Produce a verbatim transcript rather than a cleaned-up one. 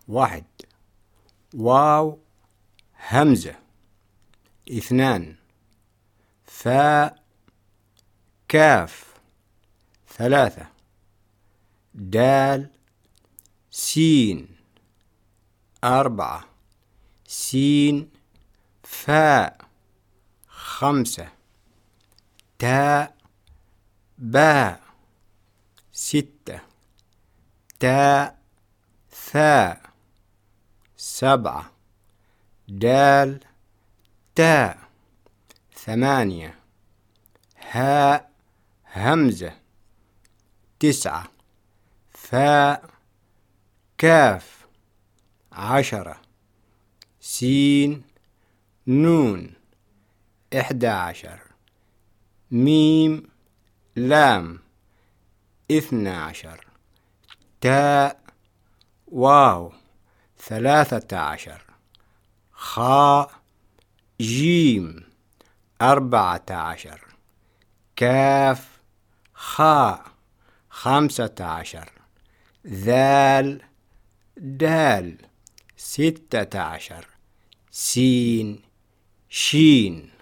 واحد. واو همزة. اثنان. فاء كاف. ثلاثة. دال سين. أربعة. سين فاء. خمسة. تاء باء. ستة. تاء ثاء. سبعة. دال تاء. ثمانية. هاء همزة. تسعة. فاء كاف. عشرة. سين نون. إحدى عشر. ميم لام. اثنى عشر. تاء واو. ثلاثة عشر. خاء جيم. أربعة عشر. كاف خاء. خمسة عشر. ذال دال. ستة عشر. سين شين.